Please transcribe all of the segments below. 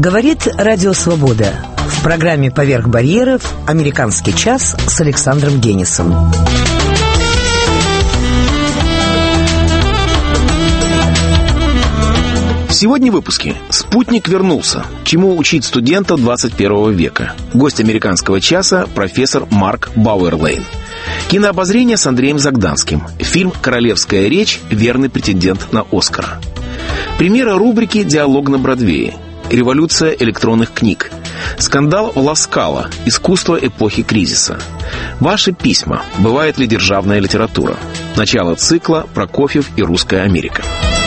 Говорит Радио Свобода. В программе «Поверх барьеров» «Американский час» с Александром Генисом. Сегодня в выпуске. Спутник вернулся. Чему учить студента 21 века? Гость «Американского часа» профессор Марк Бауэрлейн. Кинообозрение с Андреем Загданским. Фильм «Королевская речь. Верный претендент на Оскара». Премьера рубрики «Диалог на Бродвее». Революция электронных книг. Скандал в Ла-Скала. Искусство эпохи кризиса. Ваши письма. Бывает ли державная литература? Начало цикла «Прокофьев и русская Америка».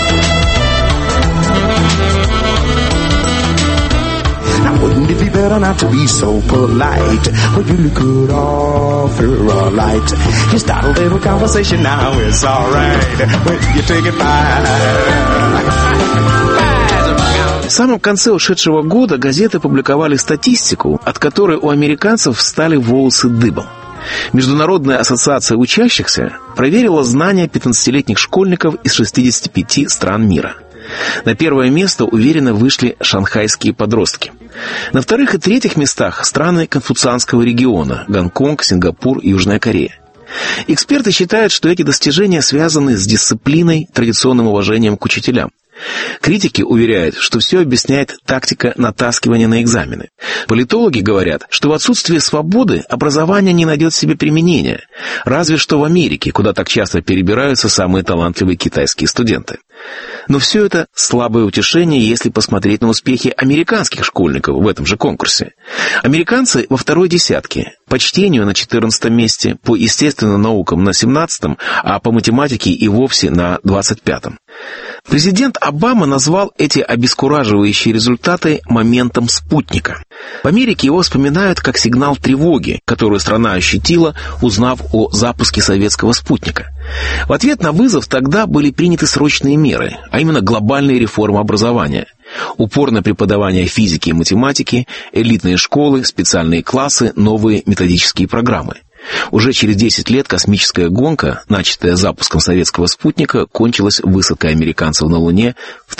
Wouldn't it be better not to be so polite? Well, you could offer a light. You start a little conversation now, it's alright. When you take it by. В самом конце ушедшего года газеты публиковали статистику, от которой у американцев встали волосы дыбом. Международная ассоциация учащихся проверила знания 15-летних школьников из 65 стран мира. На первое место уверенно вышли шанхайские подростки. На вторых и третьих местах страны конфуцианского региона – Гонконг, Сингапур, Южная Корея. Эксперты считают, что эти достижения связаны с дисциплиной, традиционным уважением к учителям. Критики уверяют, что все объясняет тактика натаскивания на экзамены. Политологи говорят, что в отсутствии свободы образование не найдет себе применения, разве что в Америке, куда так часто перебираются самые талантливые китайские студенты. Но все это слабое утешение, если посмотреть на успехи американских школьников в этом же конкурсе. Американцы во второй десятке, по чтению на 14 месте, по естественным наукам на 17-м, а по математике и вовсе на 25-м. Президент Обама назвал эти обескураживающие результаты моментом спутника. В Америке его вспоминают как сигнал тревоги, которую страна ощутила, узнав о запуске советского спутника. В ответ на вызов тогда были приняты срочные меры, а именно глобальные реформы образования. Упор на преподавание физики и математики, элитные школы, специальные классы, новые методические программы. Уже через 10 лет космическая гонка, начатая запуском советского спутника, кончилась высадкой американцев на Луне в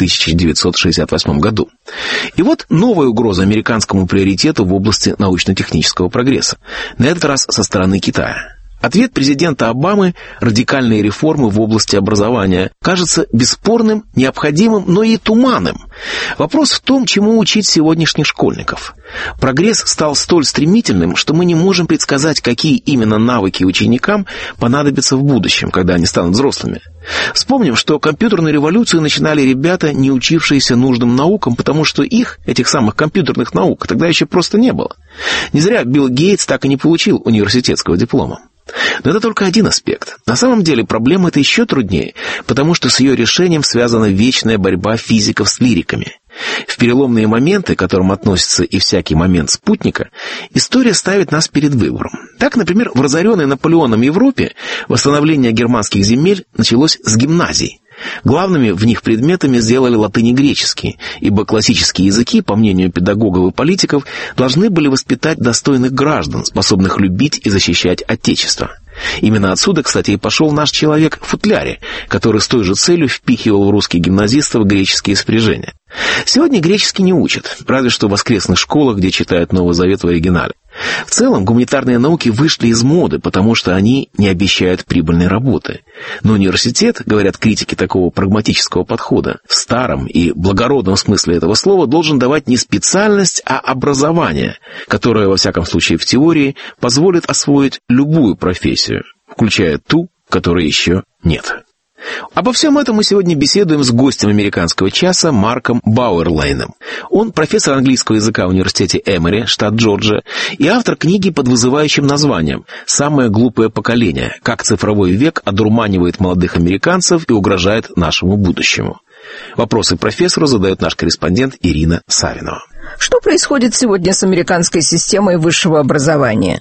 1968 году. И вот новая угроза американскому приоритету в области научно-технического прогресса, на этот раз со стороны Китая. Ответ президента Обамы – радикальные реформы в области образования – кажется бесспорным, необходимым, но и туманным. Вопрос в том, чему учить сегодняшних школьников. Прогресс стал столь стремительным, что мы не можем предсказать, какие именно навыки ученикам понадобятся в будущем, когда они станут взрослыми. Вспомним, что компьютерную революцию начинали ребята, не учившиеся нужным наукам, потому что их, этих самых компьютерных наук, тогда еще просто не было. Не зря Билл Гейтс так и не получил университетского диплома. Но это только один аспект. На самом деле проблема эта еще труднее, потому что с ее решением связана вечная борьба физиков с лириками. В переломные моменты, к которым относится и всякий момент спутника, история ставит нас перед выбором. Так, например, в разоренной Наполеоном Европе восстановление германских земель началось с гимназий. Главными в них предметами сделали латынь и греческий, ибо классические языки, по мнению педагогов и политиков, должны были воспитать достойных граждан, способных любить и защищать Отечество. Именно отсюда, кстати, и пошел наш человек в футляре, который с той же целью впихивал в русских гимназистов греческие спряжения. Сегодня греческий не учат, разве что в воскресных школах, где читают Новый Завет в оригинале. В целом, гуманитарные науки вышли из моды, потому что они не обещают прибыльной работы. Но университет, говорят критики такого прагматического подхода, в старом и благородном смысле этого слова должен давать не специальность, а образование, которое, во всяком случае в теории, позволит освоить любую профессию, включая ту, которой еще нет. Обо всем этом мы сегодня беседуем с гостем «Американского часа» Марком Бауэрлейном. Он профессор английского языка в университете Эмори, штат Джорджия, и автор книги под вызывающим названием «Самое глупое поколение. Как цифровой век одурманивает молодых американцев и угрожает нашему будущему». Вопросы профессору задает наш корреспондент Ирина Савинова. Что происходит сегодня с американской системой высшего образования?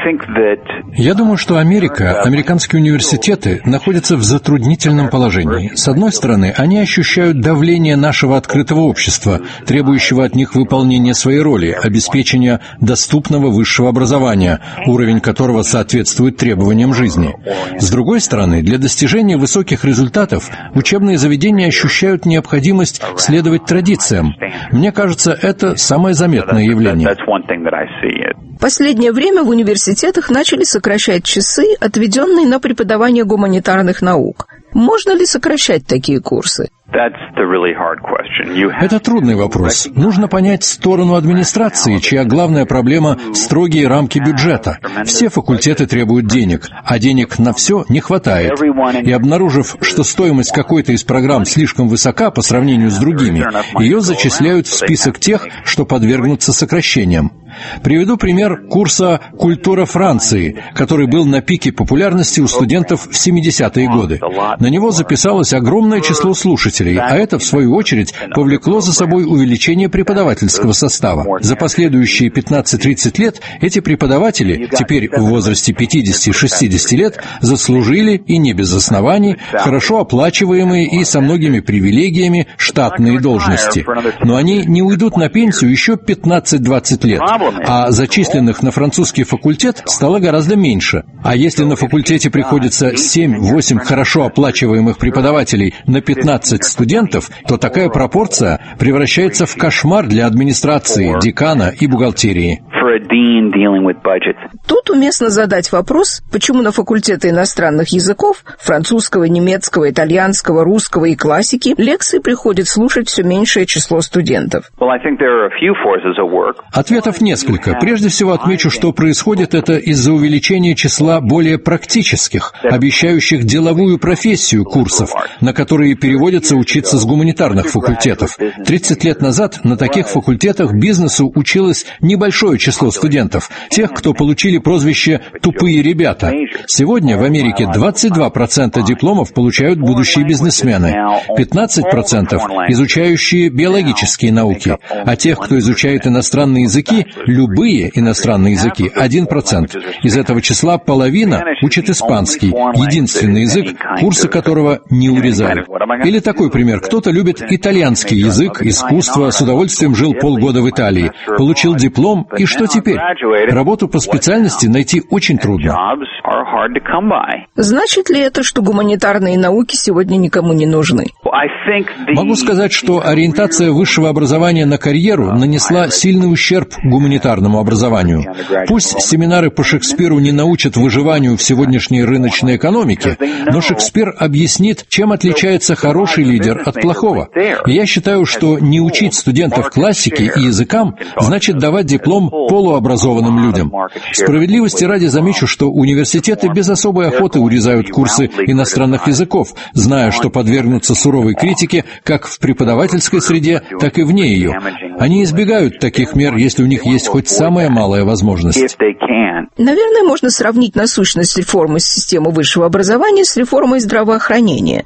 Я думаю, что американские университеты находятся в затруднительном положении. С одной стороны, они ощущают давление нашего открытого общества, требующего от них выполнения своей роли, обеспечения доступного высшего образования, уровень которого соответствует требованиям жизни. С другой стороны, для достижения высоких результатов учебные заведения ощущают необходимость следовать традициям. Мне кажется, это самое заметное явление. В последнее время в университетах начали сокращать часы, отведенные на преподавание гуманитарных наук. Можно ли сокращать такие курсы? Это трудный вопрос. Нужно понять сторону администрации, чья главная проблема – строгие рамки бюджета. Все факультеты требуют денег, а денег на все не хватает. И обнаружив, что стоимость какой-то из программ слишком высока по сравнению с другими, ее зачисляют в список тех, что подвергнутся сокращениям. Приведу пример курса «Культура Франции», который был на пике популярности у студентов в 70-е годы. На него записалось огромное число слушателей, а это, в свою очередь, повлекло за собой увеличение преподавательского состава. За последующие 15-30 лет эти преподаватели, теперь в возрасте 50-60 лет, заслужили, и не без оснований, хорошо оплачиваемые и со многими привилегиями штатные должности. Но они не уйдут на пенсию еще 15-20 лет. А зачисленных на французский факультет стало гораздо меньше. А если на факультете приходится 7-8 хорошо оплачиваемых преподавателей на 15 студентов, то такая пропорция превращается в кошмар для администрации, декана и бухгалтерии. Тут уместно задать вопрос, почему на факультеты иностранных языков, французского, немецкого, итальянского, русского и классики, лекции приходит слушать все меньшее число студентов. Ответов несколько. Прежде всего отмечу, что происходит это из-за увеличения числа более практических, обещающих деловую профессию курсов, на которые переводятся учиться с гуманитарных факультетов. 30 лет назад на таких факультетах бизнесу училось небольшое число студентов, тех, кто получили прозвище «тупые ребята». Сегодня в Америке 22% дипломов получают будущие бизнесмены, 15% изучающие биологические науки, а тех, кто изучает иностранные языки, любые иностранные языки, 1%. Из этого числа половина учит испанский, единственный язык, курсы которого не урезали. Или такой пример. Кто-то любит итальянский язык, искусство, с удовольствием жил полгода в Италии, получил диплом, и что теперь? Работу по специальности найти очень трудно. Значит ли это, что гуманитарные науки сегодня никому не нужны? Могу сказать, что ориентация высшего образования на карьеру нанесла сильный ущерб гуманитарному образованию. Пусть семинары по Шекспиру не научат выживанию в сегодняшней рыночной экономике, но Шекспир объяснит, чем отличается хороший лидер от плохого. И я считаю, что не учить студентов классике и языкам значит давать диплом полуобразованным людям. Справедливости ради замечу, что университеты без особой охоты урезают курсы иностранных языков, зная, что подвергнутся суровой критике как в преподавательской среде, так и вне ее. Они избегают таких мер, если у них есть хоть самая малая возможность. Наверное, можно сравнить насущность реформы системы высшего образования с реформой здравоохранения.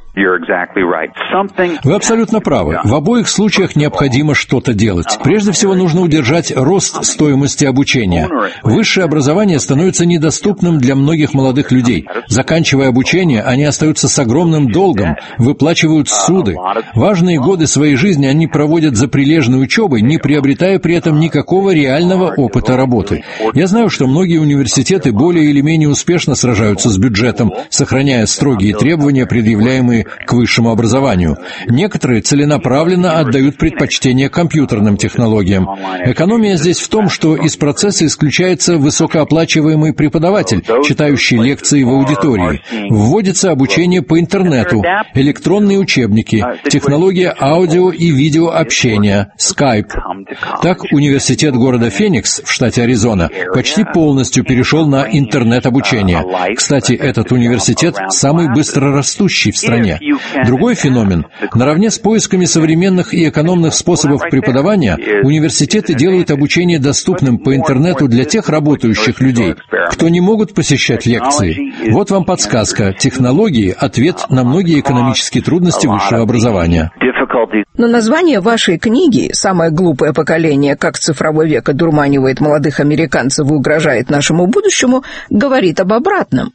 Вы абсолютно правы. В обоих случаях необходимо что-то делать. Прежде всего, нужно удержать рост стоимости обучения. Высшее образование становится недоступным для многих молодых людей. Заканчивая обучение, они остаются с огромным долгом, выплачивают суды. Важные годы своей жизни они проводят за прилежной учебой, не приобретая при этом никакого реального опыта работы. Я знаю, что многие университеты более или менее успешно сражаются с бюджетом, сохраняя строгие требования, предъявляемые к высшему образованию. Некоторые целенаправленно отдают предпочтение компьютерным технологиям. Экономия здесь в том, что из процесса исключается высокооплачиваемый преподаватель, читающий лекции в аудитории. Вводится обучение по интернету, электронные учебники, технология аудио и видеообщения, Skype. Так, университет города Феникс в штате Аризона почти полностью перешел на интернет-обучение. Кстати, этот университет самый быстрорастущий в стране. Другой феномен. Наравне с поисками современных и экономных способов преподавания, университеты делают обучение доступным по интернету для тех работающих людей, кто не могут посещать лекции. Вот вам подсказка. Технологии – ответ на многие экономические трудности высшего образования. Но название вашей книги «Самое глупое поколение. Как цифровой век одурманивает молодых американцев и угрожает нашему будущему» говорит об обратном.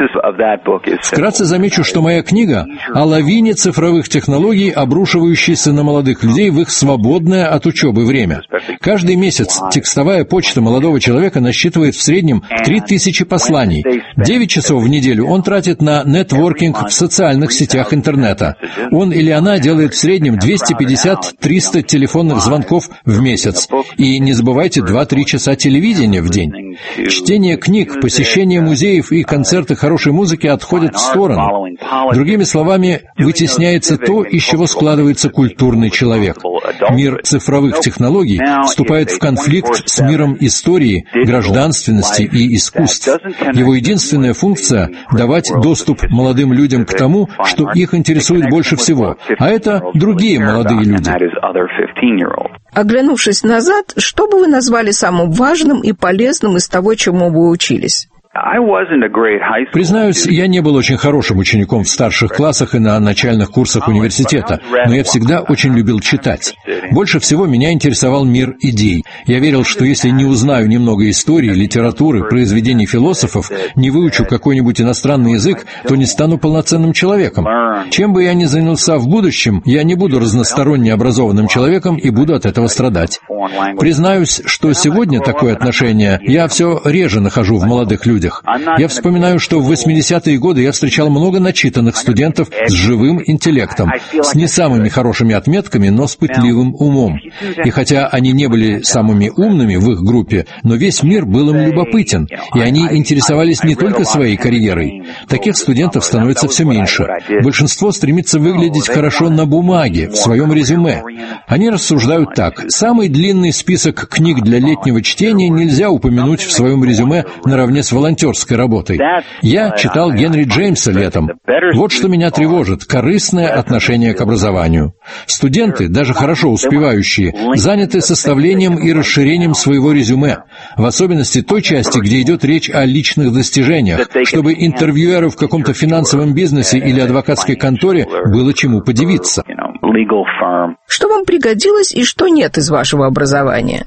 Вкратце замечу, что моя книга о лавине цифровых технологий, обрушивающейся на молодых людей в их свободное от учебы время. Каждый месяц текстовая почта молодого человека насчитывает в среднем 3000 посланий. 9 часов в неделю он тратит на нетворкинг в социальных сетях интернета. Он или она делает в среднем среднем 250-300 телефонных звонков в месяц. И не забывайте 2-3 часа телевидения в день. Чтение книг, посещение музеев и концерты хорошей музыки отходят в сторону. Другими словами, вытесняется то, из чего складывается культурный человек. Мир цифровых технологий вступает в конфликт с миром истории, гражданственности и искусств. Его единственная функция – давать доступ молодым людям к тому, что их интересует больше всего, а это другие молодые люди. Оглянувшись назад, что бы вы назвали самым важным и полезным из того, чему вы учились? Признаюсь, я не был очень хорошим учеником в старших классах и на начальных курсах университета, но я всегда очень любил читать. Больше всего меня интересовал мир идей. Я верил, что если не узнаю немного истории, литературы, произведений философов, не выучу какой-нибудь иностранный язык, то не стану полноценным человеком. Чем бы я ни занялся в будущем, я не буду разносторонне образованным человеком и буду от этого страдать. Признаюсь, что сегодня такое отношение я все реже нахожу в молодых людях. Я вспоминаю, что в 80-е годы я встречал много начитанных студентов с живым интеллектом, с не самыми хорошими отметками, но с пытливым умом. И хотя они не были самыми умными в их группе, но весь мир был им любопытен, и они интересовались не только своей карьерой. Таких студентов становится все меньше. Большинство стремится выглядеть хорошо на бумаге, в своем резюме. Они рассуждают так: самый длинный список книг для летнего чтения нельзя упомянуть в своем резюме наравне с волонтерской работой. Я читал Генри Джеймса летом. Вот что меня тревожит – корыстное отношение к образованию. Студенты, даже хорошо успевающие, заняты составлением и расширением своего резюме, в особенности той части, где идет речь о личных достижениях, чтобы интервьюеру в каком-то финансовом бизнесе или адвокатской конторе было чему подивиться. Что вам пригодилось и что нет из вашего образования?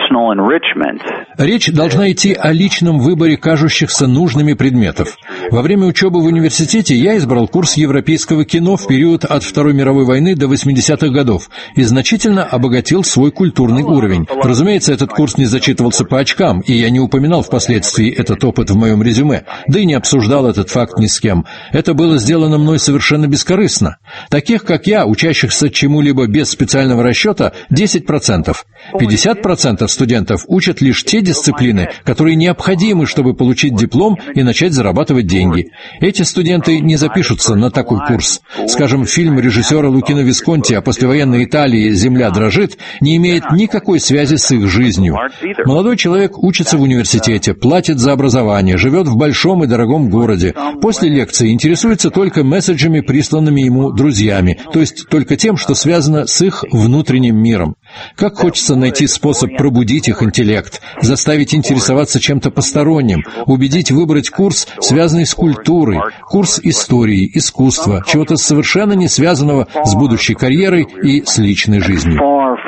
Речь должна идти о личном выборе кажущихся нужными предметов. Во время учебы в университете я избрал курс европейского кино в период от Второй мировой войны до 80-х годов и значительно обогатил свой культурный уровень. Разумеется, этот курс не зачитывался по очкам, и я не упоминал впоследствии этот опыт в моем резюме, да и не обсуждал этот факт ни с кем. Это было сделано мной совершенно бескорыстно. Таких, как я, учащихся чему-либо без специального расчета, 10%. 50% студентов учат лишь те дисциплины, которые необходимы, чтобы получить диплом и начать зарабатывать деньги. Эти студенты не запишутся на такой курс. Скажем, фильм режиссера Лукино Висконти о послевоенной Италии «Земля дрожит» не имеет никакой связи с их жизнью. Молодой человек учится в университете, платит за образование, живет в большом и дорогом городе. После лекции интересуется только месседжами, присланными ему друзьями, то есть только тем, что связано с их внутренним миром. Как хочется найти способ пробудить их интеллект, заставить интересоваться чем-то посторонним, убедить выбрать курс, связанный с культурой, курс истории, искусства, чего-то совершенно не связанного с будущей карьерой и с личной жизнью.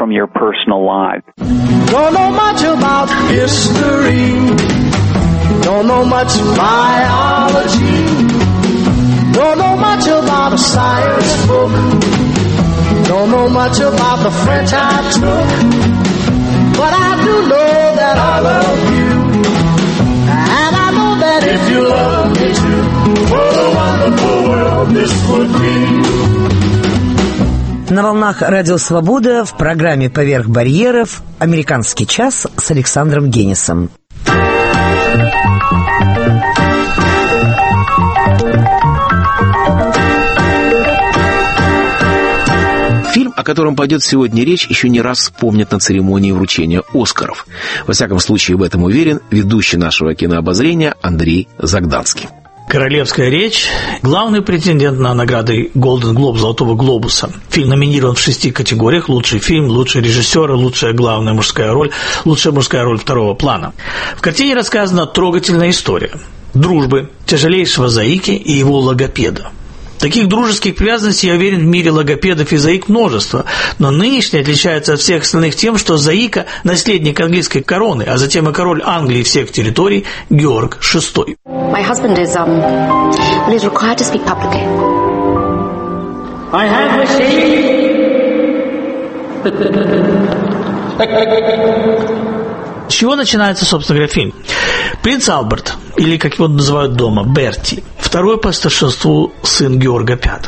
Don't know much about the French I took, but I do know that I love you, and I know that if you love me too, what a wonderful world this would be. На волнах Радио Свобода в программе «Поверх барьеров» «Американский час» с Александром Генисом. Фильм, о котором пойдет сегодня речь, еще не раз вспомнят на церемонии вручения «Оскаров». Во всяком случае, в этом уверен ведущий нашего кинообозрения Андрей Загданский. «Королевская речь» – главный претендент на награды «Голден Глоб» «Золотого глобуса». Фильм номинирован в 6 категориях: лучший фильм, лучший режиссер, лучшая главная мужская роль, лучшая мужская роль второго плана. В картине рассказана трогательная история дружбы тяжелейшего заики и его логопеда. Таких дружеских привязанностей, я уверен, в мире логопедов и заик множество, но нынешний отличается от всех остальных тем, что заика – наследник английской короны, а затем и король Англии всех территорий Георг VI. My husband is required to speak publicly. I have С чего начинается, собственно говоря, фильм? Принц Альберт, или, как его называют дома, Берти, второй по старшинству сын Георга V.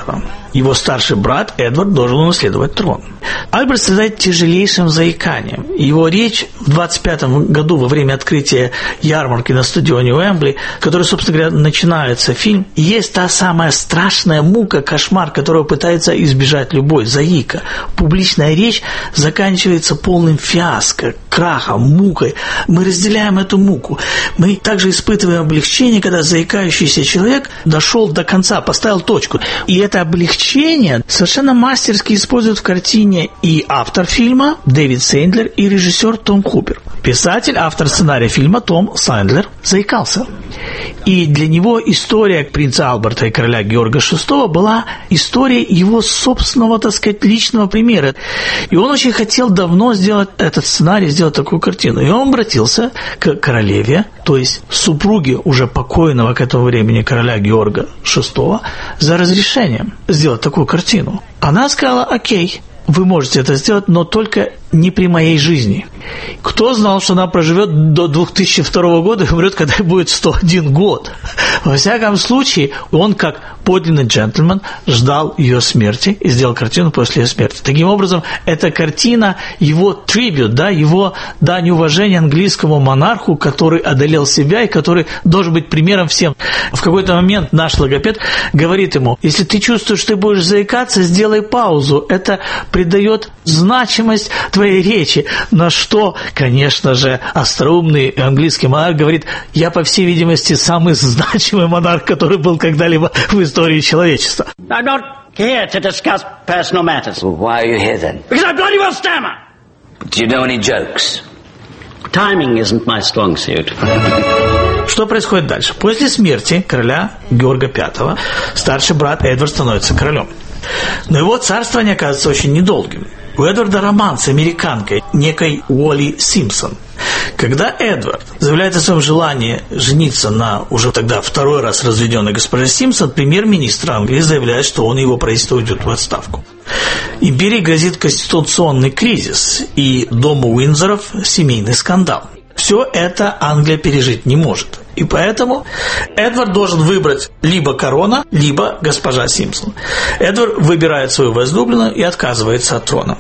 его старший брат Эдвард должен унаследовать трон. Альберт страдает тяжелейшим заиканием. Его речь в 25 году во время открытия ярмарки на стадионе Уэмбли, который, собственно говоря, начинается фильм, есть та самая страшная мука, кошмар, которого пытается избежать любой заика. Публичная речь заканчивается полным фиаско, крахом, мукой. Мы разделяем эту муку. Мы также испытываем облегчение, когда заикающийся человек дошел до конца, поставил точку. И это облегчение совершенно мастерски используют в картине и автор фильма Дэвид Сейндлер, и режиссер Том Хупер. Писатель, автор сценария фильма Том Сейндлер заикался. И для него история принца Альберта и короля Георга VI была историей его собственного, так сказать, личного примера. И он очень хотел давно сделать этот сценарий, сделать такую картину. И он обратился к королеве, то есть супруге уже покойного к этому времени короля Георга VI, за разрешением сделать такую картину. Она сказала: окей, вы можете это сделать, но только не при моей жизни. Кто знал, что она проживет до 2002 года и умрет, когда ей будет 101 год? Во всяком случае, он, как подлинный джентльмен, ждал ее смерти и сделал картину после ее смерти. Таким образом, эта картина его трибют, да, его дань уважения английскому монарху, который одолел себя и который должен быть примером всем. В какой-то момент наш логопед говорит ему: если ты чувствуешь, что ты будешь заикаться, сделай паузу. Это придает значимость твоей речи. На что, конечно же, остроумный английский монарх говорит: я, по всей видимости, самый значимый монарх, который был когда-либо в истории человечества. I'm not here to discuss personal matters. Well, why are you here then? Because I bloody well stammer. Do you know any jokes? Timing isn't my strong suit. Что происходит дальше? После смерти короля Георга V старший брат Эдвард становится королем. Но его царствование оказывается очень недолгим. У Эдварда роман с американкой, некой Уолли Симпсон. Когда Эдвард заявляет о своем желании жениться на уже тогда второй раз разведенной госпоже Симпсон, премьер-министр Англии заявляет, что он и его правительство уйдет в отставку. Империи грозит конституционный кризис и дому Уиндзоров семейный скандал. Все это Англия пережить не может. И поэтому Эдвард должен выбрать либо корона, либо госпожа Симпсон. Эдвард выбирает свою возлюбленную и отказывается от трона.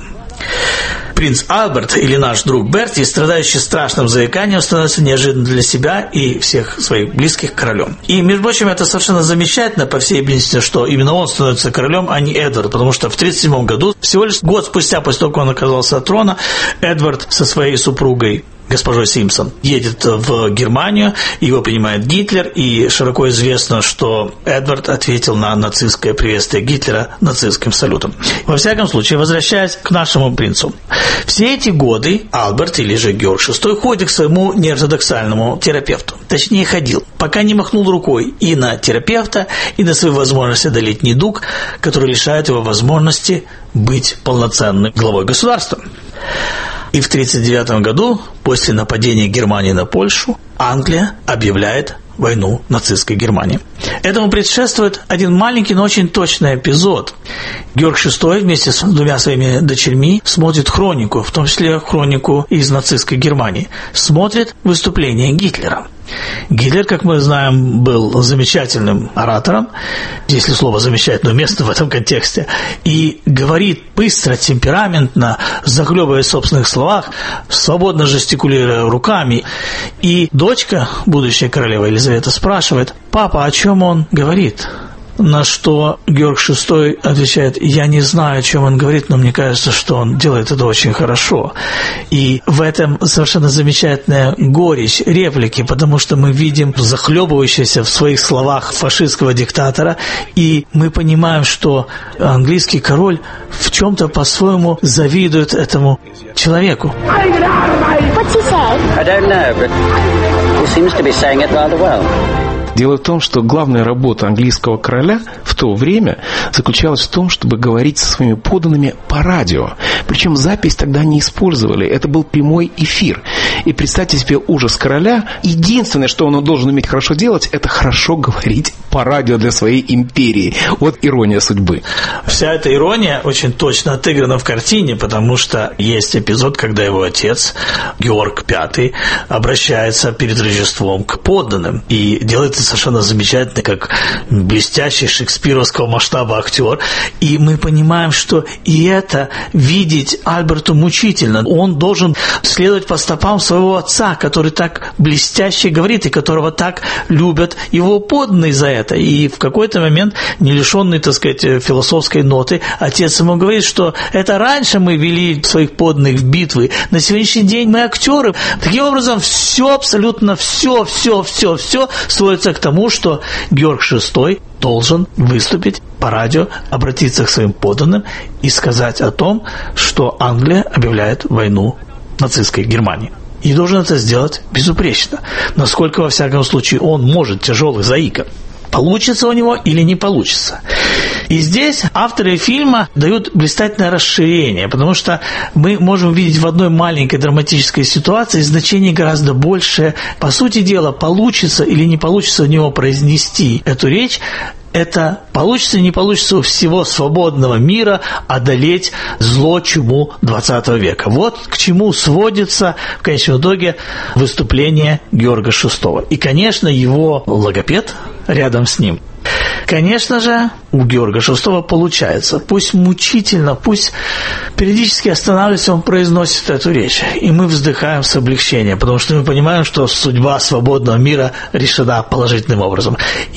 Принц Альберт, или наш друг Берти, страдающий страшным заиканием, становится неожиданно для себя и всех своих близких королем. И, между прочим, это совершенно замечательно, по всей видимости, что именно он становится королем, а не Эдвард, потому что в 1937 году, всего лишь год спустя, после того, как он оказался от трона, Эдвард со своей супругой госпожой Симпсон едет в Германию, его принимает Гитлер, и широко известно, что Эдвард ответил на нацистское приветствие Гитлера нацистским салютом. Во всяком случае, возвращаясь к нашему принцу. Все эти годы Альберт, или же Георг VI, ходит к своему неортодоксальному терапевту. Точнее, ходил, пока не махнул рукой и на терапевта, и на свою возможность одолеть недуг, который лишает его возможности быть полноценным главой государства. И в 1939 году, после нападения Германии на Польшу, Англия объявляет войну нацистской Германии. Этому предшествует один маленький, но очень точный эпизод. Георг VI вместе с двумя своими дочерьми смотрит хронику, в том числе хронику из нацистской Германии. Смотрит выступление Гитлера. Гитлер, как мы знаем, был замечательным оратором, если слово «замечательное» уместно в этом контексте, и говорит быстро, темпераментно, захлебываясь в собственных словах, свободно жестикулируя руками. И дочка, будущая королева Елизавета, спрашивает: «Папа, о чем он говорит?» На что Георг VI отвечает: «Я не знаю, о чем он говорит, но мне кажется, что он делает это очень хорошо». И в этом совершенно замечательная горечь реплики, потому что мы видим захлебывающегося в своих словах фашистского диктатора, и мы понимаем, что английский король в чем-то по-своему завидует этому человеку. What's he say? I don't know, but he seems to be saying it rather well. Дело в том, что главная работа английского короля в то время заключалась в том, чтобы говорить со своими подданными по радио. Причем запись тогда не использовали, это был прямой эфир. И представьте себе ужас короля. Единственное, что он должен уметь хорошо делать, это хорошо говорить по радио для своей империи. Вот ирония судьбы. Вся эта ирония очень точно отыграна в картине, потому что есть эпизод, когда его отец, Георг V, обращается перед Рождеством к подданным и делает это совершенно замечательно, как блестящий шекспировского масштаба актер. И мы понимаем, что и это видеть Альберту мучительно. Он должен следовать по стопам своего отца, который так блестяще говорит и которого так любят его подданные за это. И в какой-то момент, не лишенный, так сказать, философской ноты, отец ему говорит, что это раньше мы вели своих подданных в битвы, на сегодняшний день мы актеры. Таким образом, все, абсолютно все сводится к тому, что Георг VI должен выступить по радио, обратиться к своим подданным и сказать о том, что Англия объявляет войну нацистской Германии. И должен это сделать безупречно. Насколько, во всяком случае, он может, тяжелый заика. Получится у него или не получится. И здесь авторы фильма дают блистательное расширение, потому что мы можем видеть в одной маленькой драматической ситуации значение гораздо большее. По сути дела, получится или не получится у него произнести эту речь, это получится и не получится у всего свободного мира одолеть зло, чуму 20 века. Вот к чему сводится в конечном итоге выступление Георга VI. И, конечно, его логопед рядом с ним. Конечно же, у Георга VI получается. Пусть мучительно, пусть периодически останавливается, он произносит эту речь. И мы вздыхаем с облегчением, потому что мы понимаем, что судьба свободного мира решена положительным образом.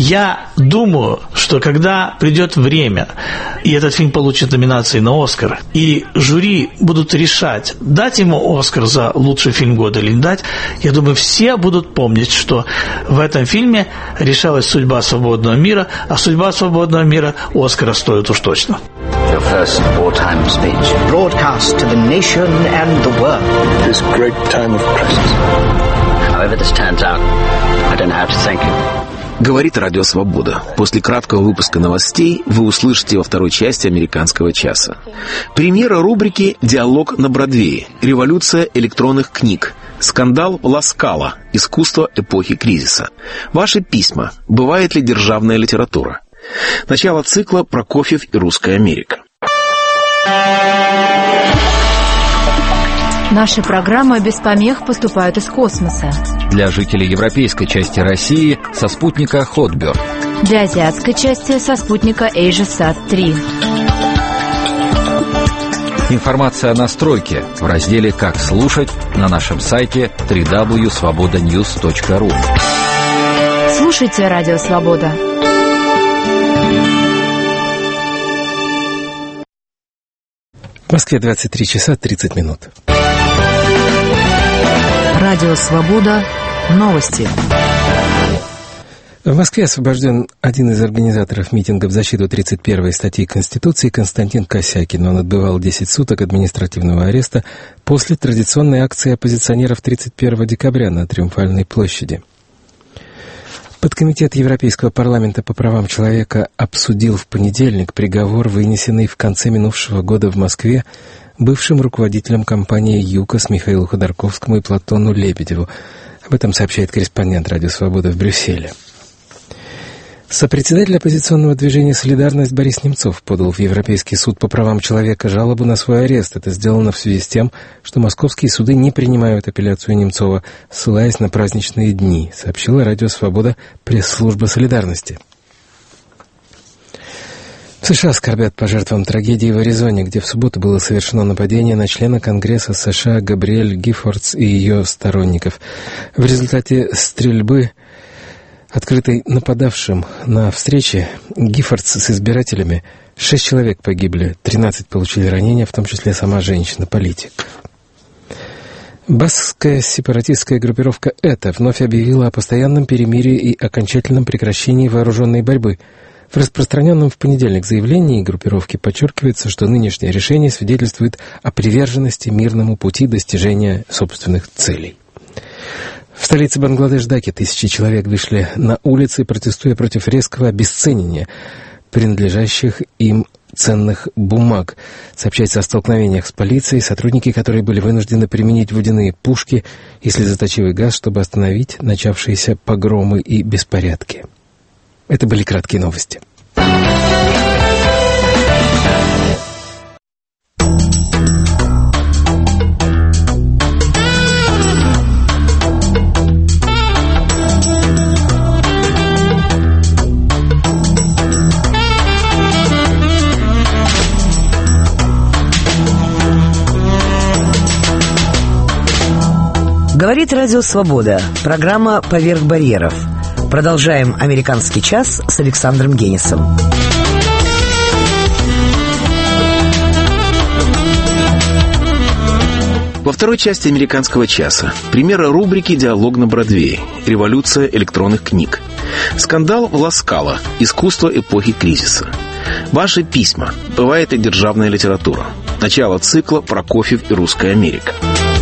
Я думаю, что когда придет время, и этот фильм получит номинации на «Оскар», и жюри будут решать, дать ему «Оскар» за лучший фильм года или не дать, я думаю, все будут помнить, что в этом фильме решалась судьба свободного мира, а судьба свободного мира Оскара стоит уж точно. Your first wartime speech. Broadcast to the nation and the world. This great time of crisis. However this turns out, I don't know how to thank you. Говорит Радио Свобода. После краткого выпуска новостей вы услышите во второй части «Американского часа». Премьера рубрики «Диалог на Бродвее. Революция электронных книг». Скандал Ла Скала. Искусство эпохи кризиса. Ваши письма. Бывает ли державная литература? Начало цикла «Прокофьев и русская Америка». Наши программы без помех поступают из космоса. Для жителей европейской части России со спутника Hotbird. Для азиатской части со спутника AsiaSat-3. Информация о настройке в разделе «Как слушать» на нашем сайте www.svobodanews.ru. Слушайте Радио Свобода. В Москве 23 часа 30 минут. Радио Свобода. Новости. В Москве освобожден один из организаторов митинга в защиту 31-й статьи Конституции Константин Косякин. Он отбывал 10 суток административного ареста после традиционной акции оппозиционеров 31 декабря на Триумфальной площади. Подкомитет Европейского парламента по правам человека обсудил в понедельник приговор, вынесенный в конце минувшего года в Москве бывшим руководителям компании «ЮКОС» Михаилу Ходорковскому и Платону Лебедеву. Об этом сообщает корреспондент «Радио Свобода» в Брюсселе. Сопредседатель оппозиционного движения «Солидарность» Борис Немцов подал в Европейский суд по правам человека жалобу на свой арест. Это сделано в связи с тем, что московские суды не принимают апелляцию Немцова, ссылаясь на праздничные дни, сообщила «Радио Свобода» пресс-служба «Солидарности». В США скорбят по жертвам трагедии в Аризоне, где в субботу было совершено нападение на члена Конгресса США Габриэль Гиффордс и ее сторонников. В результате стрельбы, открытой нападавшим на встрече Гиффордс с избирателями, 6 человек погибли, 13 получили ранения, в том числе сама женщина-политик. Баскская сепаратистская группировка «ЭТА» вновь объявила о постоянном перемирии и окончательном прекращении вооруженной борьбы. В распространенном в понедельник заявлении группировки подчеркивается, что нынешнее решение свидетельствует о приверженности мирному пути достижения собственных целей. В столице Бангладеш Даке тысячи человек вышли на улицы, протестуя против резкого обесценивания принадлежащих им ценных бумаг. Сообщается о столкновениях с полицией, сотрудники, которые были вынуждены применить водяные пушки и слезоточивый газ, чтобы остановить начавшиеся погромы и беспорядки. Это были краткие новости. Говорит Радио Свобода. Программа «Поверх барьеров». Продолжаем «Американский час» с Александром Генисом. Во второй части «Американского часа» примеры рубрики «Диалог на Бродвее», «Революция электронных книг», «Скандал в Ласкало», «Искусство эпохи кризиса», «Ваши письма», «Бывает и державная литература», начало цикла «Прокофьев и русская Америка».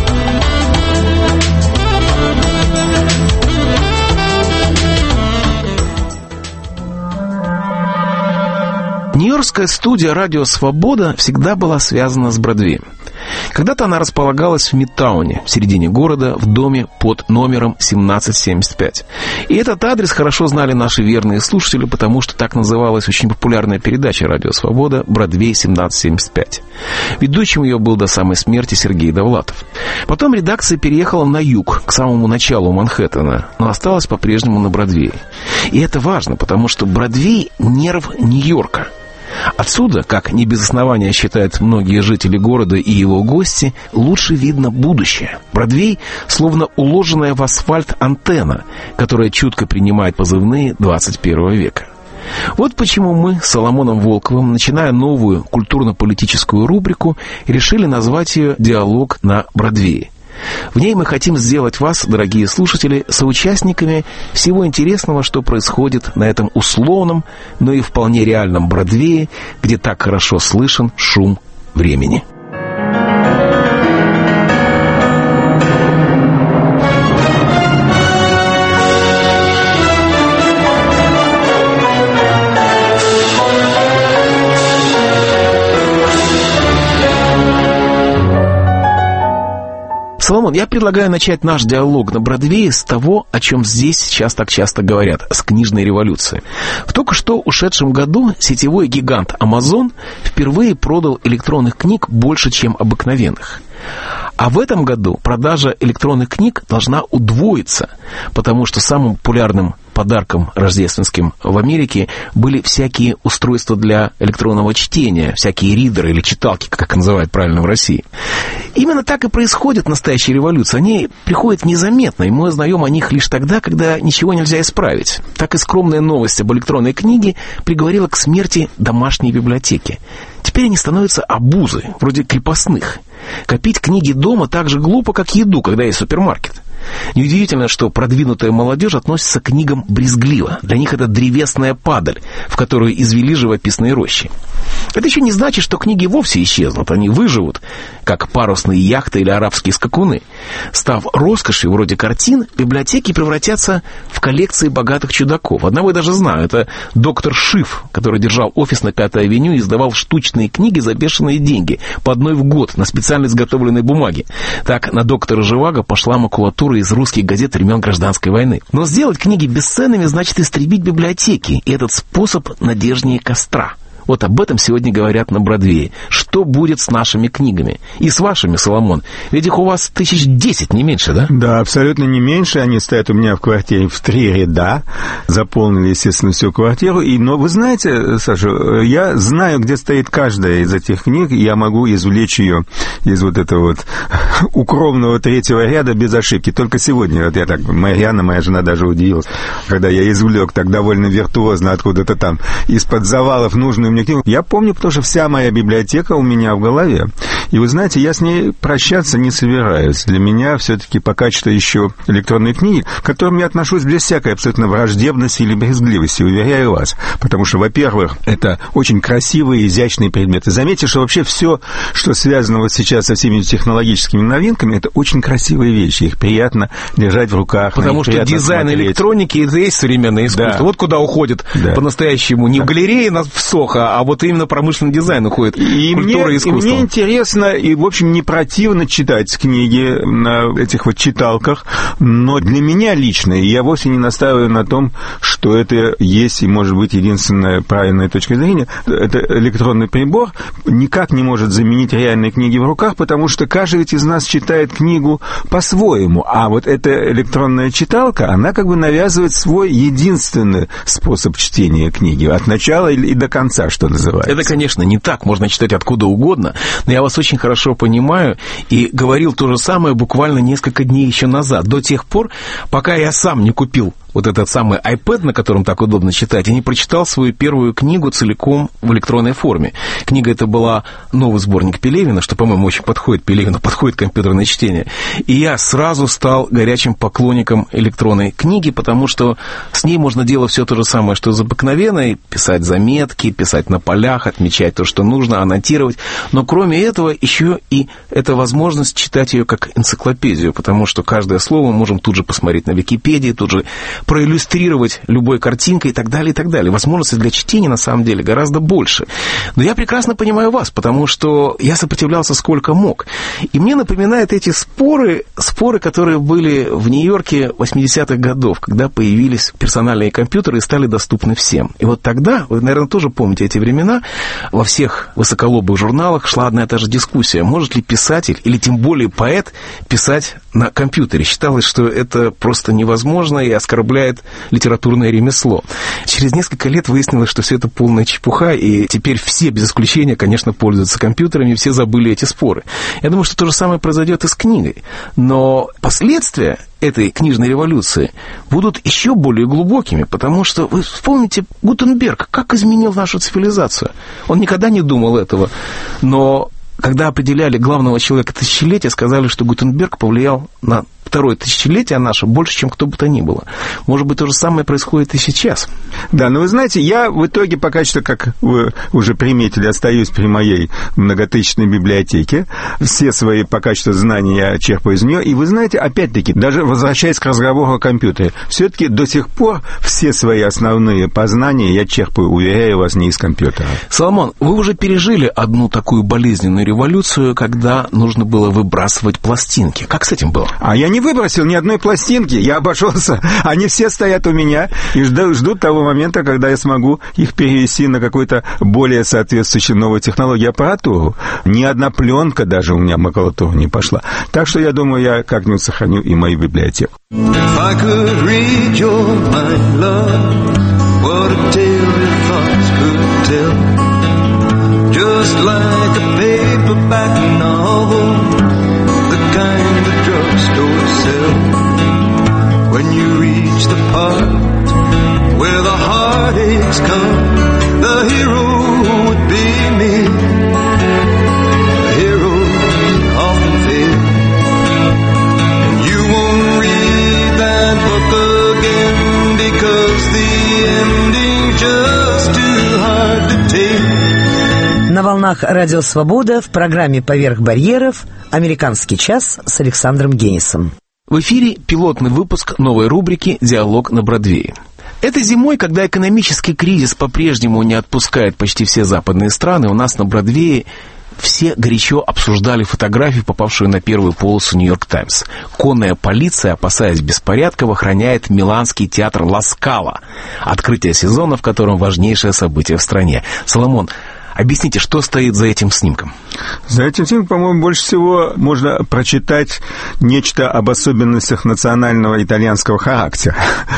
Нью-Йоркская студия «Радио Свобода» всегда была связана с Бродвеем. Когда-то она располагалась в Мидтауне, в середине города, в доме под номером 1775. И этот адрес хорошо знали наши верные слушатели, потому что так называлась очень популярная передача «Радио Свобода» «Бродвей 1775». Ведущим ее был до самой смерти Сергей Довлатов. Потом редакция переехала на юг, к самому началу Манхэттена, но осталась по-прежнему на Бродвее. И это важно, потому что Бродвей – нерв Нью-Йорка. Отсюда, как не без основания считают многие жители города и его гости, лучше видно будущее. Бродвей словно уложенная в асфальт антенна, которая чутко принимает позывные 21 века. Вот почему мы с Соломоном Волковым, начиная новую культурно-политическую рубрику, решили назвать ее «Диалог на Бродвее». В ней мы хотим сделать вас, дорогие слушатели, соучастниками всего интересного, что происходит на этом условном, но и вполне реальном Бродвее, где так хорошо слышен шум времени. Соломон, я предлагаю начать наш диалог на Бродвее с того, о чем здесь сейчас так часто говорят, с книжной революции. В только что ушедшем году сетевой гигант Amazon впервые продал электронных книг больше, чем обыкновенных. А в этом году продажа электронных книг должна удвоиться, потому что самым популярным подарком рождественским в Америке были всякие устройства для электронного чтения, всякие ридеры или читалки, как называют правильно в России. Именно так и происходит настоящая революция. Они приходят незаметно, и мы узнаем о них лишь тогда, когда ничего нельзя исправить. Так и скромная новость об электронной книге приговорила к смерти домашние библиотеки. Теперь они становятся обузой, вроде крепостных. Копить книги дома так же глупо, как еду, когда есть супермаркет. Неудивительно, что продвинутая молодежь относится к книгам брезгливо. Для них это древесная падаль, в которую извели живописные рощи. Это еще не значит, что книги вовсе исчезнут. Они выживут, как парусные яхты или арабские скакуны. Став роскошью вроде картин, библиотеки превратятся в коллекции богатых чудаков. Одного я даже знаю. Это доктор Шиф, который держал офис на 5-й авеню и издавал штучные книги за бешеные деньги, по одной в год, на специально изготовленной бумаге. Так на доктора Живаго пошла макулатура из русских газет времен Гражданской войны. Но сделать книги бесценными значит истребить библиотеки, и этот способ надежнее костра. Вот об этом сегодня говорят на Бродвее. Что будет с нашими книгами? И с вашими, Соломон. Ведь их у вас 1010, не меньше, да? Да, абсолютно не меньше. Они стоят у меня в квартире в 3 ряда. Заполнили, естественно, всю квартиру. Но вы знаете, Саша, я знаю, где стоит каждая из этих книг. И я могу извлечь ее из вот этого вот укромного 3-го ряда без ошибки. Только сегодня, вот я так, Марьяна, моя жена, даже удивилась, когда я извлек так довольно виртуозно откуда-то там из-под завалов нужную мне книгу. Я помню, потому что вся моя библиотека у меня в голове. И вы знаете, я с ней прощаться не собираюсь. Для меня все-таки пока что еще электронные книги, к которым я отношусь без всякой абсолютно враждебности или брезгливости, уверяю вас. Потому что, во-первых, это очень красивые, изящные предметы. Заметьте, что вообще все, что связано вот сейчас со всеми технологическими новинками, это очень красивые вещи. Их приятно держать в руках. Потому что дизайн смотреть. Электроники — это и есть современное искусство. Да. Вот куда уходит по-настоящему не в галерее в Сохо, а вот именно промышленный дизайн уходит. И культура и искусство. И мне интересно, и, в общем, не противно читать книги на этих вот читалках, но для меня лично, и я вовсе не настаиваю на том, что это есть и может быть единственная правильная точка зрения, это электронный прибор никак не может заменить реальные книги в руках, потому что каждый ведь из нас читает книгу по-своему, а вот эта электронная читалка, она как бы навязывает свой единственный способ чтения книги, от начала и до конца, что называется. Это, конечно, не так, можно читать откуда угодно, но я вас очень хорошо понимаю и говорил то же самое буквально несколько дней еще назад, до тех пор, пока я сам не купил вот этот самый iPad, на котором так удобно читать, и не прочитал свою первую книгу целиком в электронной форме. Книга эта была новый сборник Пелевина, что, по-моему, очень подходит Пелевину, подходит компьютерное чтение. И я сразу стал горячим поклонником электронной книги, потому что с ней можно делать все то же самое, что из обыкновенной, писать заметки, писать на полях, отмечать то, что нужно, аннотировать. Но кроме этого еще и эта возможность читать ее как энциклопедию, потому что каждое слово мы можем тут же посмотреть на Википедии, тут же проиллюстрировать любой картинкой и так далее, и так далее. Возможностей для чтения, на самом деле, гораздо больше. Но я прекрасно понимаю вас, потому что я сопротивлялся сколько мог. И мне напоминают эти споры, которые были в Нью-Йорке 80-х годов, когда появились персональные компьютеры и стали доступны всем. И вот тогда, вы, наверное, тоже помните эти времена, во всех высоколобых журналах шла одна и та же дискуссия, может ли писатель, или тем более поэт, писать на компьютере. Считалось, что это просто невозможно и оскорбляет литературное ремесло. Через несколько лет выяснилось, что все это полная чепуха, и теперь все, без исключения, конечно, пользуются компьютерами, все забыли эти споры. Я думаю, что то же самое произойдет и с книгой. Но последствия этой книжной революции будут еще более глубокими, потому что, вы вспомните, Гутенберг, как изменил нашу цивилизацию. Он никогда не думал этого, но когда определяли главного человека тысячелетия, сказали, что Гутенберг повлиял на второе тысячелетие наше больше, чем кто бы то ни было. Может быть, то же самое происходит и сейчас. Да, но вы знаете, я в итоге пока что, как вы уже приметили, остаюсь при моей многотысячной библиотеке. Все свои пока что знания я черпаю из нее. И вы знаете, опять-таки, даже возвращаясь к разговору о компьютере, все-таки до сих пор все свои основные познания я черпаю, уверяю вас, не из компьютера. Соломон, вы уже пережили одну такую болезненную революцию, когда нужно было выбрасывать пластинки. Как с этим было? А я не выбросил ни одной пластинки, я обошелся. Они все стоят у меня и ждут того момента, когда я смогу их перевести на какую-то более соответствующую новую технологию, аппаратуру. Ни одна пленка даже у меня в макулатуру не пошла. Так что я думаю, я как-нибудь сохраню и мою библиотеку. When you reach the part where the heartaches come, the hero would be me. The heroes often fail, and you won't read that book again because the ending's just too hard to take. На волнах Радио Свобода в программе «Поверх барьеров» «Американский час» с Александром Генисом. В эфире пилотный выпуск новой рубрики «Диалог на Бродвее». Этой зимой, когда экономический кризис по-прежнему не отпускает почти все западные страны, у нас на Бродвее все горячо обсуждали фотографию, попавшую на первую полосу «Нью-Йорк Таймс». Конная полиция, опасаясь беспорядков, охраняет миланский театр «Ла Скала», открытие сезона, в котором важнейшее событие в стране. Соломон, объясните, что стоит за этим снимком? За этим снимком, по-моему, больше всего можно прочитать нечто об особенностях национального итальянского характера.